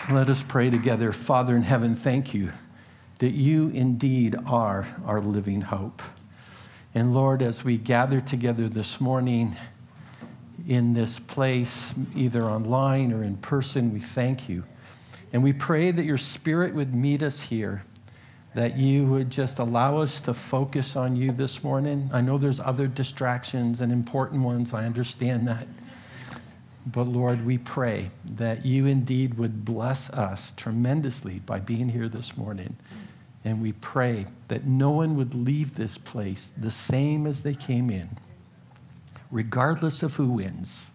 Let us pray together. Father in heaven, thank you that you indeed are our living hope. And Lord, as we gather together this morning in this place, either online or in person, we thank you. And we pray that your Spirit would meet us here, that you would just allow us to focus on you this morning. I know there's other distractions and important ones. I understand that. But Lord, we pray that you indeed would bless us tremendously by being here this morning. And we pray that no one would leave this place the same as they came in, regardless of who wins.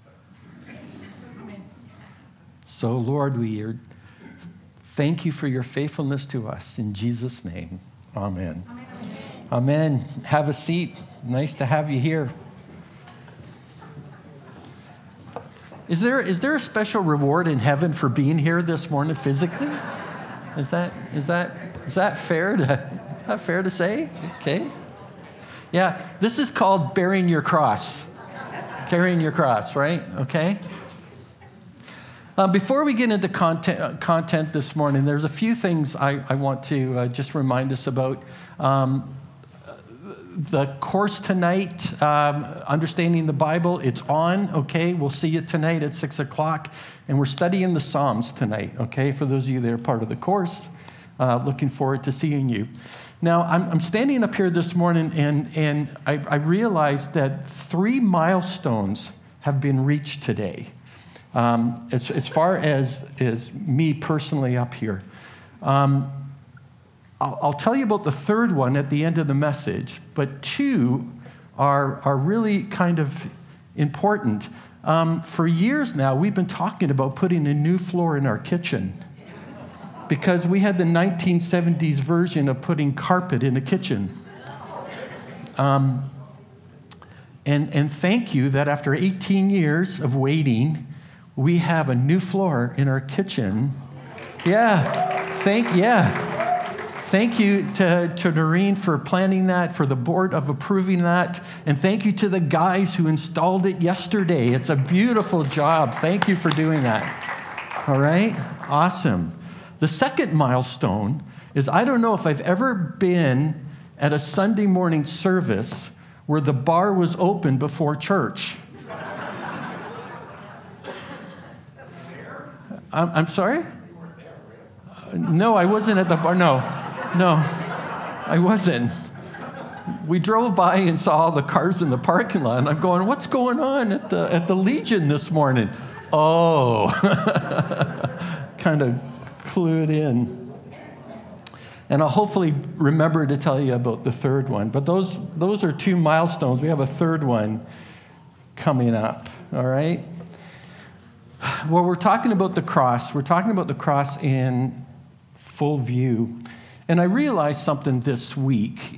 So Lord, thank you for your faithfulness to us. In Jesus' name, amen. Amen. Have a seat. Nice to have you here. Is there a special reward in heaven for being here this morning physically? Is that fair to say? Okay. Yeah, this is called bearing your cross. Carrying your cross, right? Okay. Before we get into content this morning, there's a few things I want to just remind us about. The course tonight, Understanding the Bible, it's on, okay? We'll see you tonight at 6 o'clock. And we're studying the Psalms tonight, okay? For those of you that are part of the course, looking forward to seeing you. Now, I'm standing up here this morning, and I realized that 3 milestones have been reached today. As far as me personally up here. I'll tell you about the third one at the end of the message, but 2 are really kind of important. For years now, we've been talking about putting a new floor in our kitchen because we had the 1970s version of putting carpet in a kitchen. And thank you that after 18 years of waiting, we have a new floor in our kitchen. Thank you to Noreen for planning that, for the board of approving that, and thank you to the guys who installed it yesterday. It's a beautiful job. Thank you for doing that. All right? Awesome. The second milestone is I don't know if I've ever been at a Sunday morning service where the bar was open before church. I'm sorry? No, I wasn't at the bar. No, I wasn't. We drove by and saw all the cars in the parking lot, and I'm going, what's going on at the Legion this morning? Oh, kind of clued in. And I'll hopefully remember to tell you about the third one. But those are 2 milestones. We have a third one coming up, all right? Well, we're talking about the cross. We're talking about the cross in full view. And I realized something this week,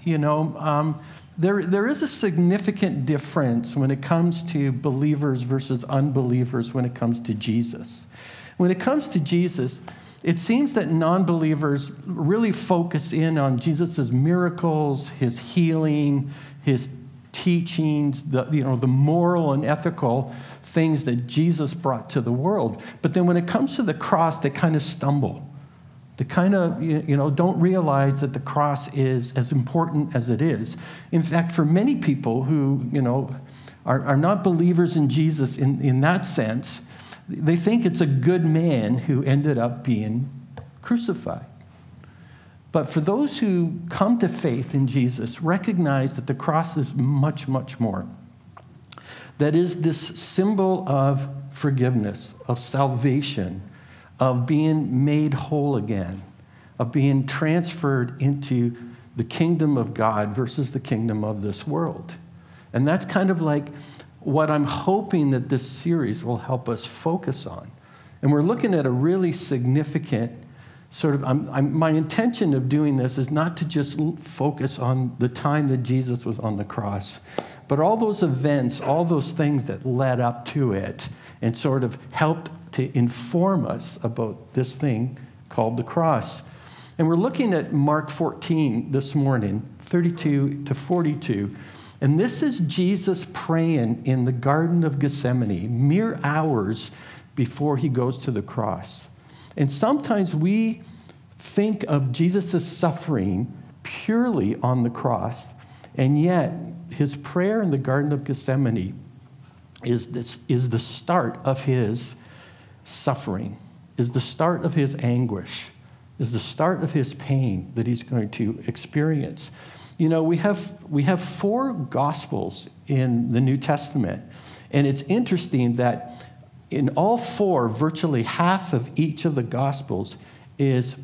there is a significant difference when it comes to believers versus unbelievers when it comes to Jesus. When it comes to Jesus, it seems that non-believers really focus in on Jesus' miracles, his healing, his teachings, the moral and ethical things that Jesus brought to the world. But then when it comes to the cross, they kind of stumble. They kind of, don't realize that the cross is as important as it is. In fact, for many people who, are not believers in Jesus in that sense, they think it's a good man who ended up being crucified. But for those who come to faith in Jesus, recognize that the cross is much, much more. That is this symbol of forgiveness, of salvation, of being made whole again, of being transferred into the kingdom of God versus the kingdom of this world. And that's kind of like what I'm hoping that this series will help us focus on. And we're looking at a really significant sort of, my intention of doing this is not to just focus on the time that Jesus was on the cross, but all those events, all those things that led up to it and sort of helped to inform us about this thing called the cross. And we're looking at Mark 14 this morning, 32 to 42. And this is Jesus praying in the Garden of Gethsemane, mere hours before he goes to the cross. And sometimes we think of Jesus' suffering purely on the cross, and yet his prayer in the Garden of Gethsemane is the start of his suffering, is the start of his anguish, is the start of his pain that he's going to experience. You know, we have 4 Gospels in the New Testament, and it's interesting that in all 4, virtually half of each of the Gospels is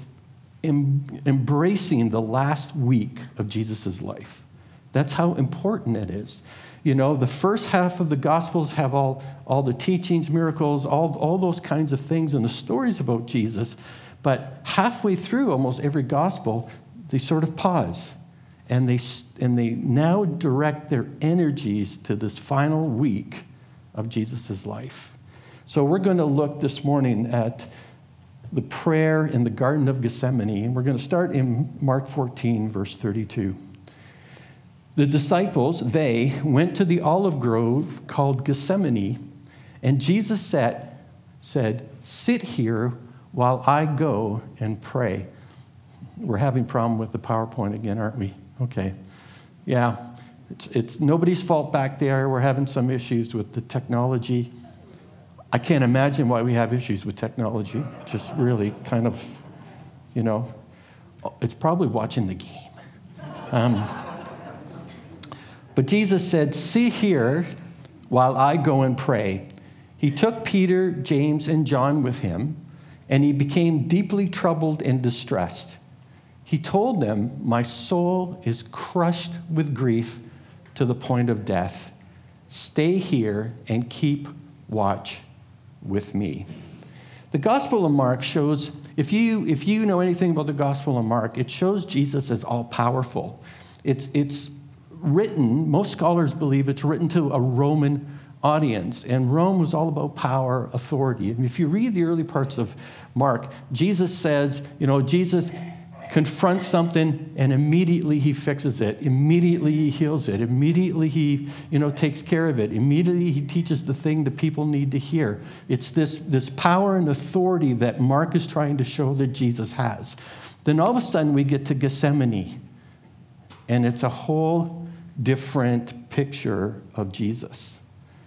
embracing the last week of Jesus' life. That's how important it is. You know, the first half of the Gospels have all the teachings, miracles, all those kinds of things and the stories about Jesus. But halfway through almost every Gospel, they sort of pause. And they now direct their energies to this final week of Jesus' life. So we're going to look this morning at the prayer in the Garden of Gethsemane. And we're going to start in Mark 14, verse 32. The disciples, they went to the olive grove called Gethsemane, and Jesus said, "Sit here while I go and pray." We're having a problem with the PowerPoint again, aren't we? Okay. Yeah, it's nobody's fault back there. We're having some issues with the technology. I can't imagine why we have issues with technology. Just really kind of, you know, it's probably watching the game. But Jesus said, "See here while I go and pray." He took Peter, James, and John with him, and he became deeply troubled and distressed. He told them, "My soul is crushed with grief to the point of death. Stay here and keep watch with me." The Gospel of Mark shows, if you know anything about the Gospel of Mark, it shows Jesus as all-powerful. It's written, most scholars believe it's written to a Roman audience, and Rome was all about power, authority. And if you read the early parts of Mark, Jesus says, Jesus confronts something and immediately he fixes it. Immediately he heals it. Immediately he, takes care of it. Immediately he teaches the thing that people need to hear. It's this power and authority that Mark is trying to show that Jesus has. Then all of a sudden we get to Gethsemane, and it's a whole different picture of Jesus.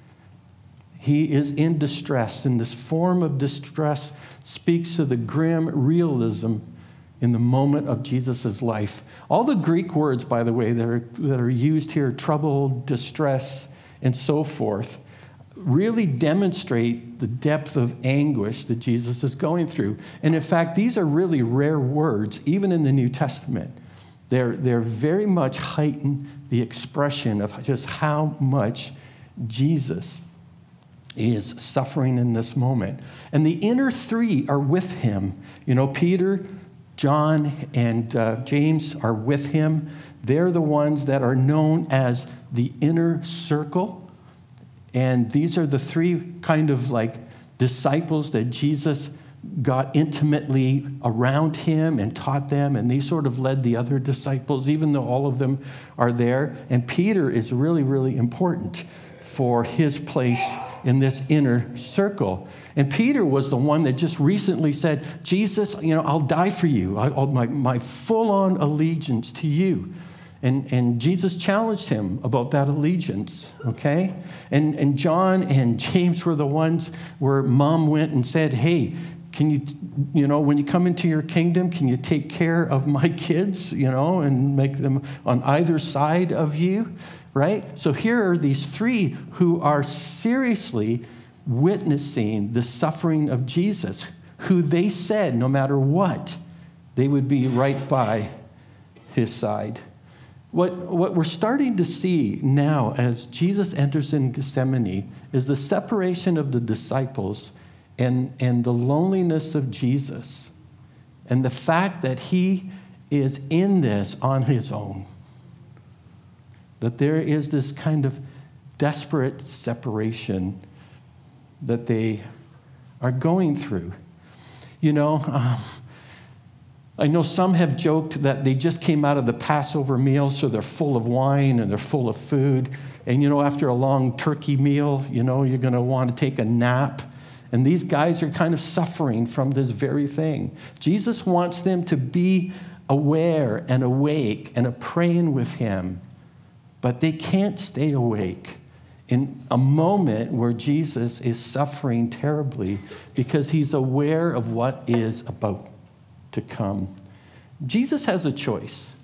He is in distress, and this form of distress speaks to the grim realism in the moment of Jesus' life. All the Greek words, by the way, that are used here, trouble, distress, and so forth, really demonstrate the depth of anguish that Jesus is going through. And in fact, these are really rare words, even in the New Testament. They're very much heighten the expression of just how much Jesus is suffering in this moment. And the inner 3 are with him. Peter, John, and James are with him. They're the ones that are known as the inner circle. And these are the 3 kind of like disciples that Jesus got intimately around him and taught them, and they sort of led the other disciples, even though all of them are there. And Peter is really, really important for his place in this inner circle. And Peter was the one that just recently said, "Jesus, I'll die for you. My full-on allegiance to you." And Jesus challenged him about that allegiance, okay? And John and James were the ones where Mom went and said, "Hey, can you, when you come into your kingdom, can you take care of my kids, and make them on either side of you?" Right? So here are these 3 who are seriously witnessing the suffering of Jesus, who they said, no matter what, they would be right by his side. What we're starting to see now as Jesus enters in Gethsemane is the separation of the disciples and the loneliness of Jesus, and the fact that he is in this on his own. That there is this kind of desperate separation that they are going through. I know some have joked that they just came out of the Passover meal, so they're full of wine and they're full of food. And, after a long turkey meal, you're going to want to take a nap. And these guys are kind of suffering from this very thing. Jesus wants them to be aware and awake and praying with him, but they can't stay awake in a moment where Jesus is suffering terribly because he's aware of what is about to come. Jesus has a choice.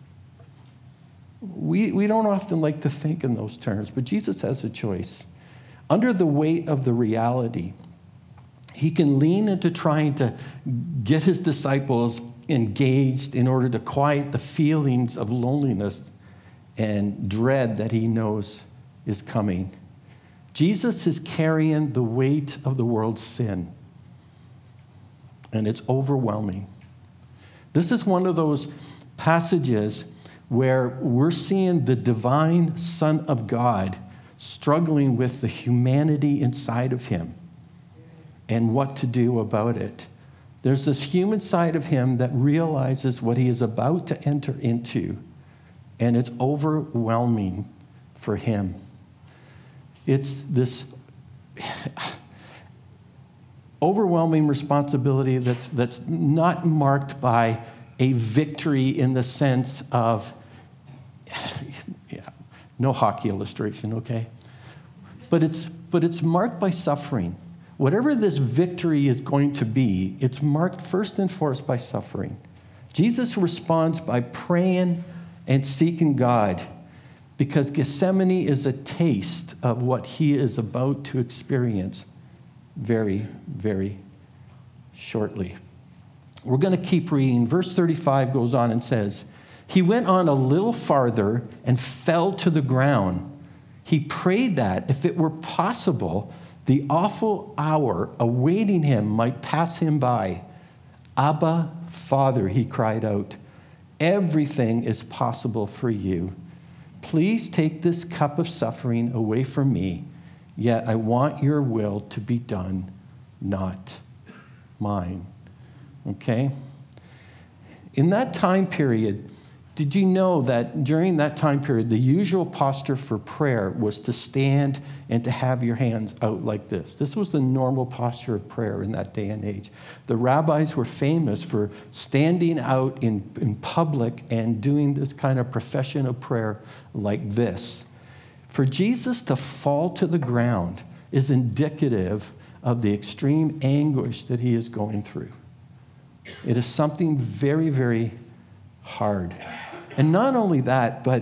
We don't often like to think in those terms, but Jesus has a choice. Under the weight of the reality, he can lean into trying to get his disciples engaged in order to quiet the feelings of loneliness and dread that he knows is coming. Jesus is carrying the weight of the world's sin, and it's overwhelming. This is one of those passages where we're seeing the divine Son of God struggling with the humanity inside of him and what to do about it. There's this human side of him that realizes what he is about to enter into, and it's overwhelming for him. It's this overwhelming responsibility that's not marked by a victory in the sense of, no hockey illustration, okay? But it's marked by suffering. Whatever this victory is going to be, it's marked first and foremost by suffering. Jesus responds by praying and seeking God, because Gethsemane is a taste of what he is about to experience very, very shortly. We're going to keep reading. Verse 35 goes on and says, he went on a little farther and fell to the ground. He prayed that, if it were possible, the awful hour awaiting him might pass him by. Abba, Father, he cried out, everything is possible for you. Please take this cup of suffering away from me, yet I want your will to be done, not mine. Okay? In that time period, did you know that during that time period, the usual posture for prayer was to stand and to have your hands out like this? This was the normal posture of prayer in that day and age. The rabbis were famous for standing out in public and doing this kind of profession of prayer like this. For Jesus to fall to the ground is indicative of the extreme anguish that he is going through. It is something very, very hard. And not only that, but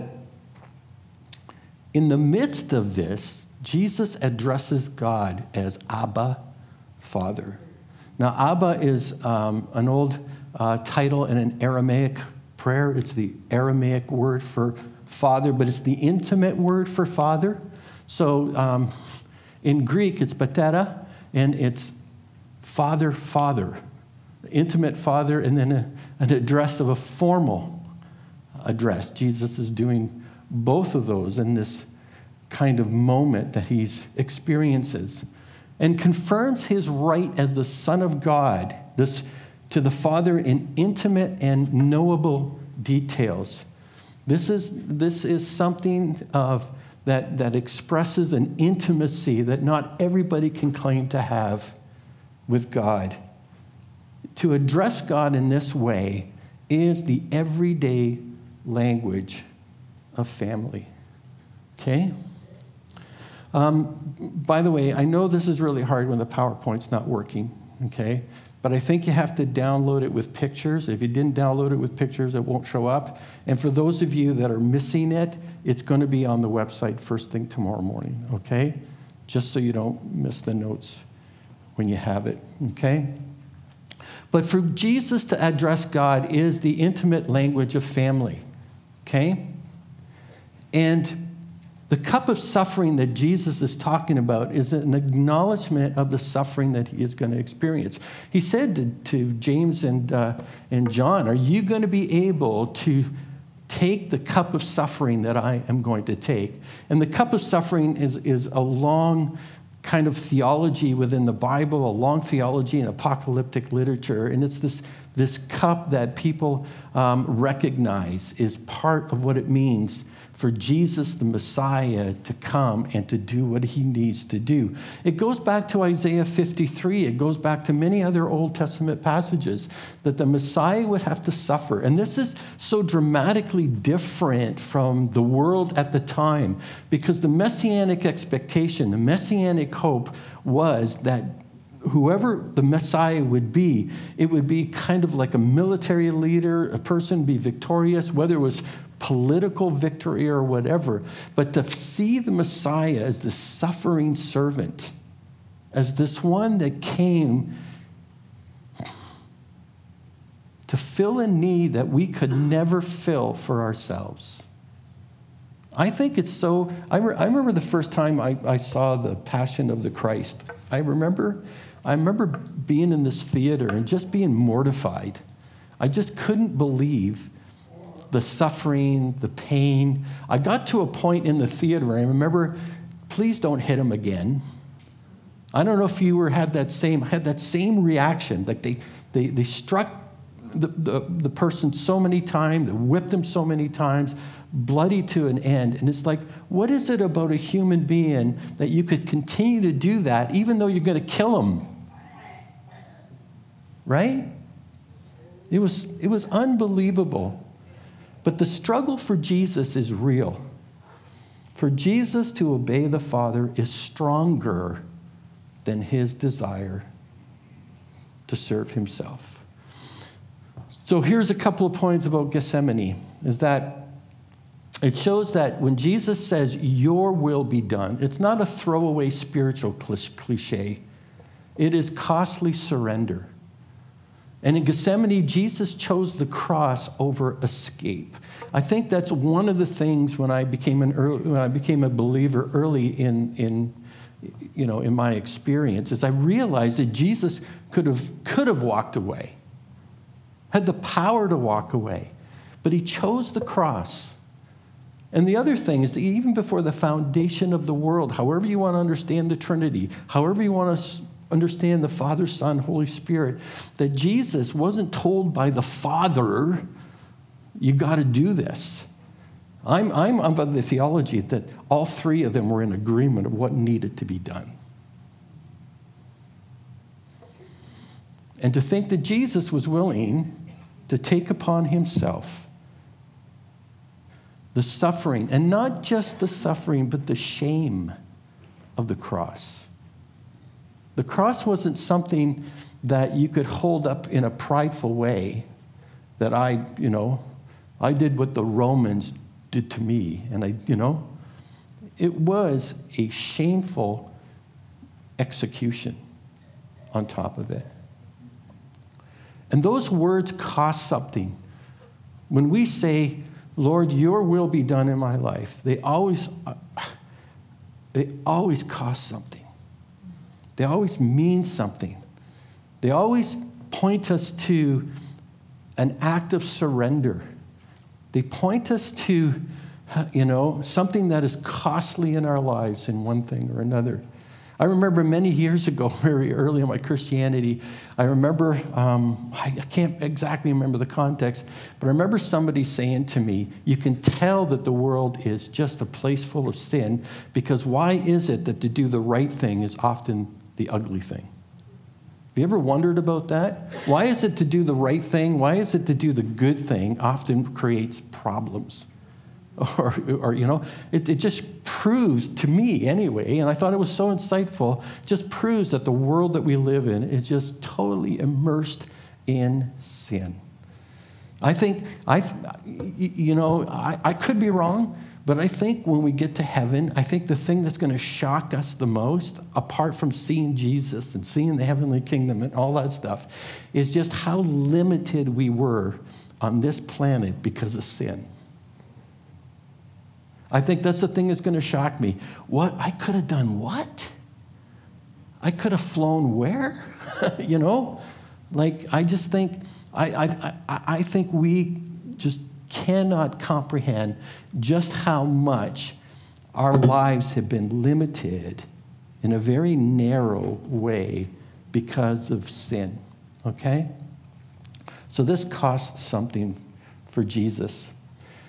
in the midst of this, Jesus addresses God as Abba, Father. Now, Abba is an old title in an Aramaic prayer. It's the Aramaic word for father, but it's the intimate word for father. So in Greek, it's patera, and it's father, father, intimate father, and then an address of a formal address. Jesus is doing both of those in this kind of moment that he experiences, and confirms his right as the Son of God, this to the Father in intimate and knowable details. This is something of that expresses an intimacy that not everybody can claim to have with God. To address God in this way is the everyday language of family. Okay? By the way, I know this is really hard when the PowerPoint's not working, okay? But I think you have to download it with pictures. If you didn't download it with pictures, it won't show up. And for those of you that are missing it, it's going to be on the website first thing tomorrow morning, okay? Just so you don't miss the notes when you have it, okay? But for Jesus to address God is the intimate language of family, okay? And the cup of suffering that Jesus is talking about is an acknowledgement of the suffering that he is going to experience. He said to James and John, are you going to be able to take the cup of suffering that I am going to take? And the cup of suffering is a long kind of theology within the Bible, a long theology in apocalyptic literature. And it's this cup that people recognize is part of what it means for Jesus, the Messiah, to come and to do what he needs to do. It goes back to Isaiah 53. It goes back to many other Old Testament passages that the Messiah would have to suffer. And this is so dramatically different from the world at the time, because the messianic expectation, the messianic hope was that whoever the Messiah would be, it would be kind of like a military leader, a person be victorious, whether it was political victory or whatever. But to see the Messiah as the suffering servant, as this one that came to fill a need that we could never fill for ourselves. I think it's so, I remember the first time I saw the Passion of the Christ. I remember being in this theater and just being mortified. I just couldn't believe the suffering, the pain. I got to a point in the theater, I remember, please don't hit him again. I don't know if you had that same reaction. Like they struck the person so many times, they whipped him so many times, bloody to an end. And it's like, what is it about a human being that you could continue to do that even though you're going to kill him? Right? It was unbelievable. But the struggle for Jesus is real. For Jesus to obey the Father is stronger than his desire to serve himself. So here's a couple of points about Gethsemane, is that it shows that when Jesus says, your will be done, it's not a throwaway spiritual cliche. It is costly surrender. And in Gethsemane, Jesus chose the cross over escape. I think that's one of the things when I became a believer early in my experience, is I realized that Jesus could have walked away, had the power to walk away, but he chose the cross. And the other thing is that even before the foundation of the world, however you want to understand the Trinity, however you want to understand the Father, Son, Holy Spirit, that Jesus wasn't told by the Father, you got to do this. I'm of the theology that all three of them were in agreement of what needed to be done. And to think that Jesus was willing to take upon himself the suffering, and not just the suffering, but the shame of the cross. The cross wasn't something that you could hold up in a prideful way, that I did what the Romans did to me, and it was a shameful execution on top of it. And those words cost something. When we say, Lord, your will be done in my life, they always cost something. They always mean something. They always point us to an act of surrender. They point us to, something that is costly in our lives in one thing or another. I remember many years ago, very early in my Christianity, I remember, I can't exactly remember the context, but I remember somebody saying to me, you can tell that the world is just a place full of sin, because why is it that to do the right thing is often the ugly thing? Have you ever wondered about that? Why is it to do the right thing? Why is it to do the good thing often creates problems? Or it just proves to me anyway, and I thought it was so insightful, just proves that the world that we live in is just totally immersed in sin. I think, I could be wrong, but I think when we get to heaven, I think the thing that's going to shock us the most, apart from seeing Jesus and seeing the heavenly kingdom and all that stuff, is just how limited we were on this planet because of sin. I think that's the thing that's going to shock me. What? I could have done what? I could have flown where? I just think, I think we just cannot comprehend just how much our lives have been limited in a very narrow way because of sin, okay? So this costs something for Jesus.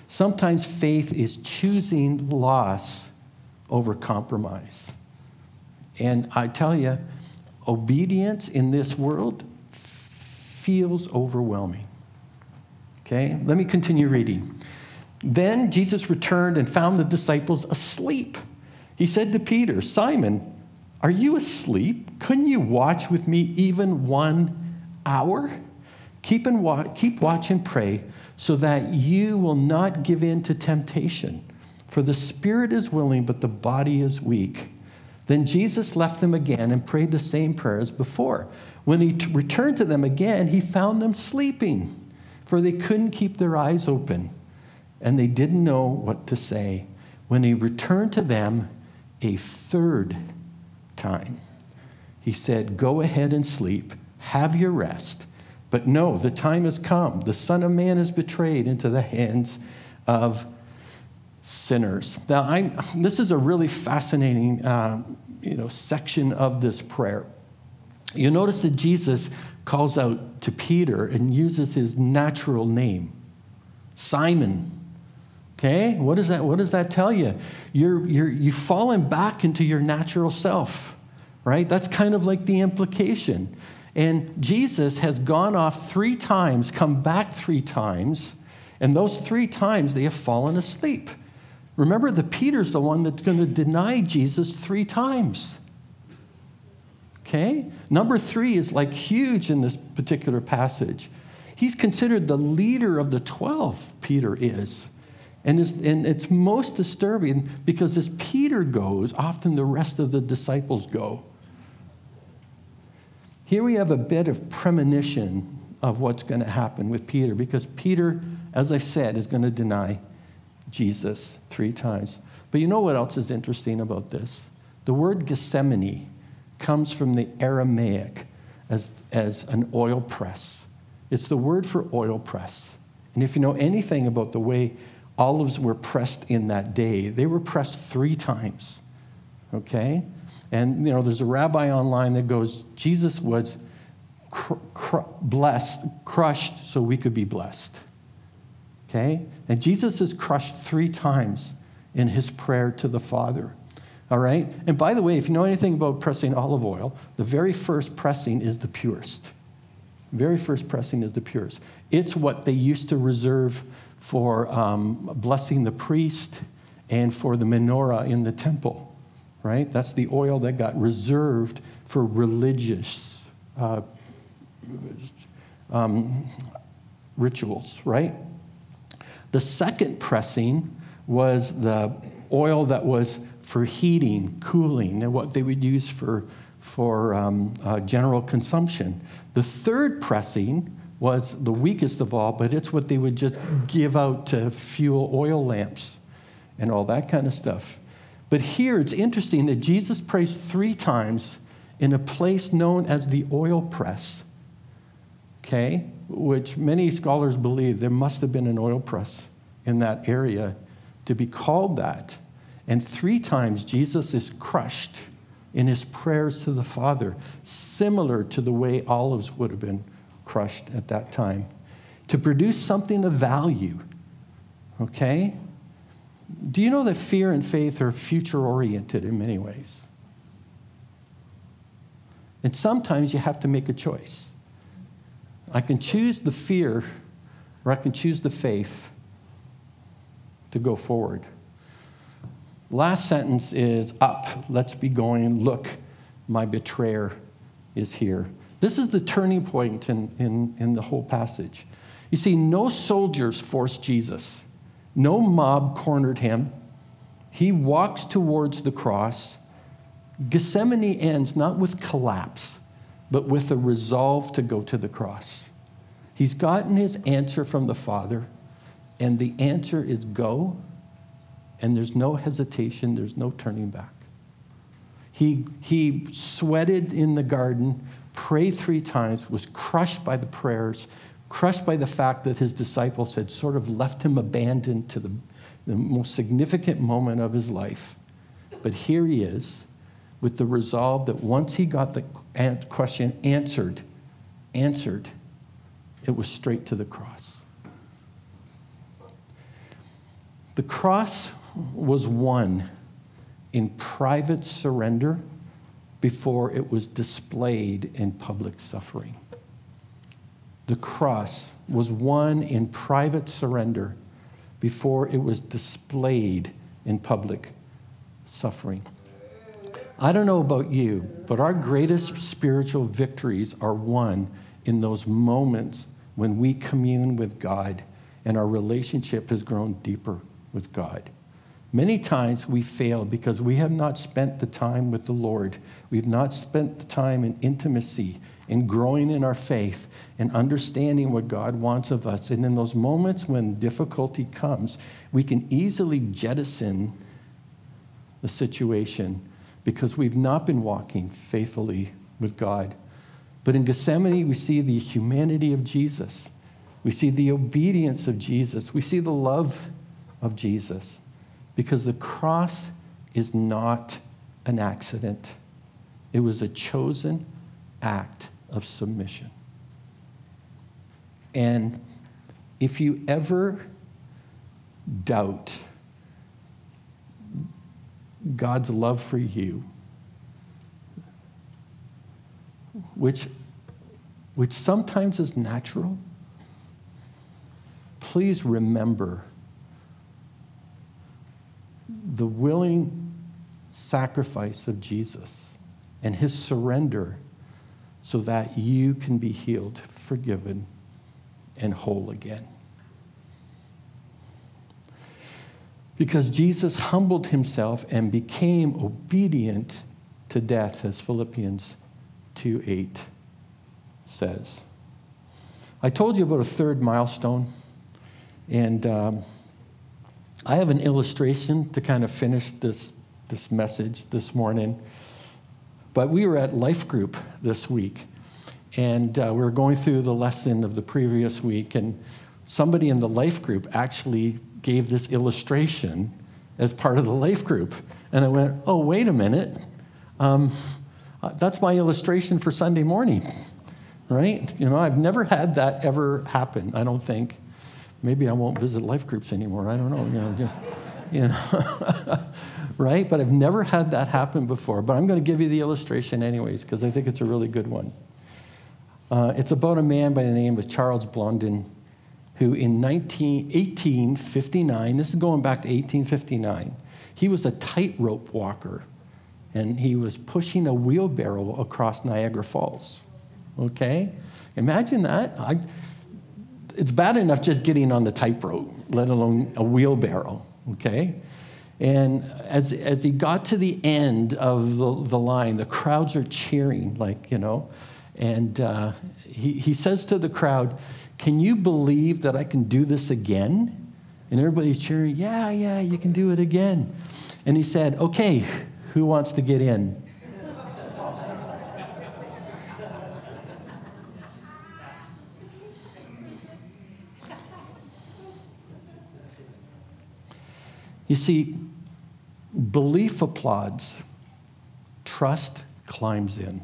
Sometimes faith is choosing loss over compromise. And I tell you, obedience in this world feels overwhelming. Okay, let me continue reading. Then Jesus returned and found the disciples asleep. He said to Peter, "Simon, are you asleep? Couldn't you watch with me even 1 hour? Keep watch and pray so that you will not give in to temptation. For the spirit is willing, but the body is weak." Then Jesus left them again and prayed the same prayer as before. When he returned to them again, he found them sleeping, for they couldn't keep their eyes open, and they didn't know what to say. When he returned to them a third time, he said, "Go ahead and sleep, have your rest. But no, the time has come. The Son of Man is betrayed into the hands of sinners." Now, this is a really fascinating section of this prayer. You notice that Jesus calls out to Peter and uses his natural name, Simon. Okay, what does that tell you? You've fallen back into your natural self, right? That's kind of like the implication. And Jesus has gone off 3 times, come back 3 times, and those 3 times they have fallen asleep. Remember that Peter's the one that's going to deny Jesus 3 times. Okay? Number 3 is like huge in this particular passage. He's considered the leader of the 12, Peter is. And it's most disturbing because as Peter goes, often the rest of the disciples go. Here we have a bit of premonition of what's going to happen with Peter, because Peter, as I said, is going to deny Jesus 3 times. But you know what else is interesting about this? The word Gethsemane comes from the Aramaic as an oil press. It's the word for oil press. And if you know anything about the way olives were pressed in that day, they were pressed 3 times. Okay? And, there's a rabbi online that goes, Jesus was crushed so we could be blessed. Okay? And Jesus is crushed 3 times in his prayer to the Father. All right? And by the way, if you know anything about pressing olive oil, the very first pressing is the purest. Very first pressing is the purest. It's what they used to reserve for blessing the priest and for the menorah in the temple. Right? That's the oil that got reserved for religious rituals, right? The second pressing was the oil that was for heating, cooling, and what they would use for general consumption. The third pressing was the weakest of all, but it's what they would just give out to fuel oil lamps and all that kind of stuff. But here it's interesting that Jesus prays 3 times in a place known as the oil press, okay, which many scholars believe there must have been an oil press in that area to be called that. And 3 times Jesus is crushed in his prayers to the Father, similar to the way olives would have been crushed at that time, to produce something of value, okay? Do you know that fear and faith are future-oriented in many ways? And sometimes you have to make a choice. I can choose the fear, or I can choose the faith to go forward. Last sentence is up. Let's be going. Look, my betrayer is here. This is the turning point in the whole passage. You see, no soldiers forced Jesus. No mob cornered him. He walks towards the cross. Gethsemane ends not with collapse, but with a resolve to go to the cross. He's gotten his answer from the Father, and the answer is go, and there's no hesitation, there's no turning back. He sweated in the garden, prayed 3 times, was crushed by the prayers, crushed by the fact that his disciples had sort of left him abandoned to the most significant moment of his life. But here he is with the resolve that once he got the question answered, it was straight to the cross. The cross was won in private surrender before it was displayed in public suffering. The cross was won in private surrender before it was displayed in public suffering. I don't know about you, but our greatest spiritual victories are won in those moments when we commune with God and our relationship has grown deeper with God. Many times we fail because we have not spent the time with the Lord. We've not spent the time in intimacy, in growing in our faith, and understanding what God wants of us. And in those moments when difficulty comes, we can easily jettison the situation because we've not been walking faithfully with God. But in Gethsemane, we see the humanity of Jesus. We see the obedience of Jesus. We see the love of Jesus. Because the cross is not an accident. It was a chosen act of submission. And if you ever doubt God's love for you, which sometimes is natural, please remember the willing sacrifice of Jesus and his surrender so that you can be healed, forgiven, and whole again. Because Jesus humbled himself and became obedient to death, as Philippians 2:8 says. I told you about a third milestone, and I have an illustration to kind of finish this message this morning. But we were at Life Group this week, and we were going through the lesson of the previous week, and somebody in the Life Group actually gave this illustration as part of the Life Group. And I went, oh, wait a minute. That's my illustration for Sunday morning, right? You know, I've never had that ever happen, I don't think. Maybe I won't visit life groups anymore. I don't know. Right? But I've never had that happen before. But I'm going to give you the illustration anyways, because I think it's a really good one. It's about a man by the name of Charles Blondin, who in 1859, this is going back to 1859, he was a tightrope walker, and he was pushing a wheelbarrow across Niagara Falls. Okay? Imagine that. It's bad enough just getting on the tightrope, let alone a wheelbarrow, okay? And as he got to the end of the line, the crowds are cheering, and he says to the crowd, "Can you believe that I can do this again?" And everybody's cheering, yeah, you can do it again. And he said, "Okay, who wants to get in?" You see, belief applauds, trust climbs in.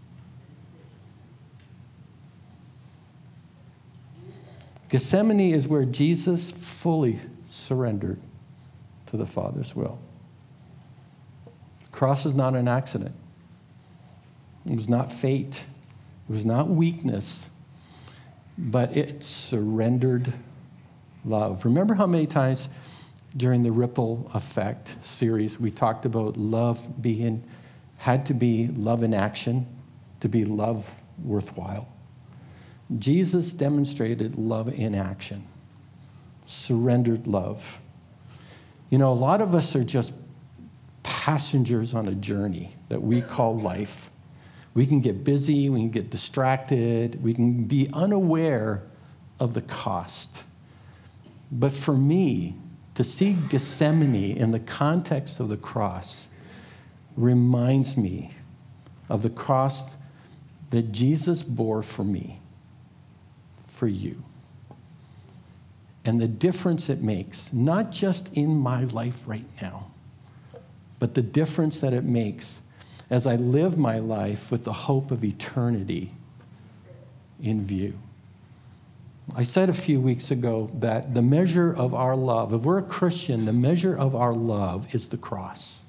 Gethsemane is where Jesus fully surrendered to the Father's will. The cross is not an accident. It was not fate. It was not weakness, but it's surrendered love. Remember how many times during the Ripple Effect series, we talked about love had to be love in action to be love worthwhile. Jesus demonstrated love in action, surrendered love. You know, a lot of us are just passengers on a journey that we call life. We can get busy, we can get distracted, we can be unaware of the cost. But for me, to see Gethsemane in the context of the cross reminds me of the cross that Jesus bore for me, for you. And the difference it makes, not just in my life right now, but the difference that it makes as I live my life with the hope of eternity in view. I said a few weeks ago that the measure of our love, if we're a Christian, the measure of our love is the cross.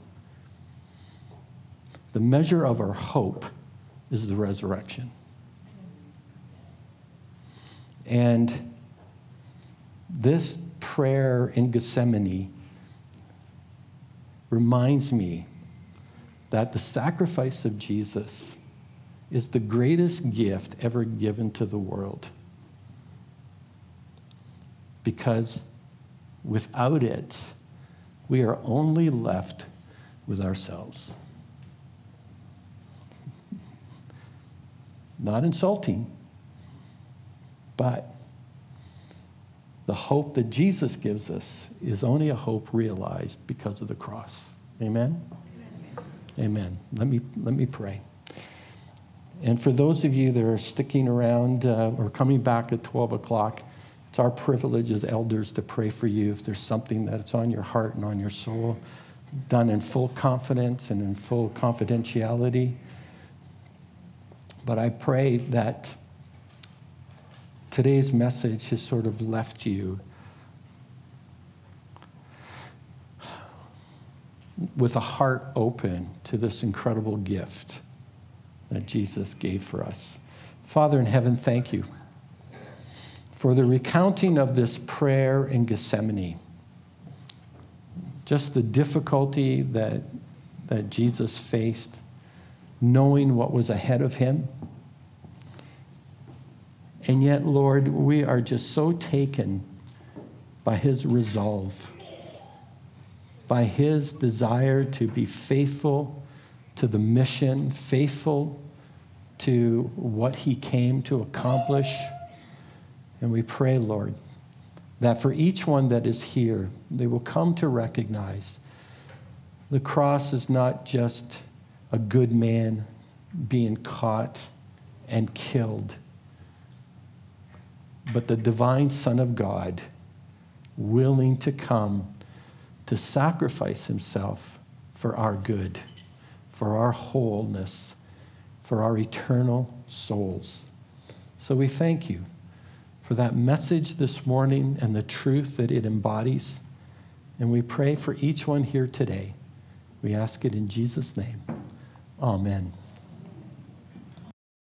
The measure of our hope is the resurrection. And this prayer in Gethsemane reminds me that the sacrifice of Jesus is the greatest gift ever given to the world. Because without it, we are only left with ourselves. Not insulting, but the hope that Jesus gives us is only a hope realized because of the cross. Amen? Amen. Let me pray. And for those of you that are sticking around or coming back at 12 o'clock, it's our privilege as elders to pray for you if there's something that's on your heart and on your soul, done in full confidence and in full confidentiality. But I pray that today's message has sort of left you with a heart open to this incredible gift that Jesus gave for us. Father in heaven, thank you for the recounting of this prayer in Gethsemane. Just the difficulty that Jesus faced, knowing what was ahead of him. And yet, Lord, we are just so taken by his resolve, by his desire to be faithful to the mission, faithful to what he came to accomplish. And we pray, Lord, that for each one that is here, they will come to recognize the cross is not just a good man being caught and killed, but the divine Son of God willing to come to sacrifice himself for our good, for our wholeness, for our eternal souls. So we thank you for that message this morning and the truth that it embodies. And we pray for each one here today. We ask it in Jesus' name. Amen.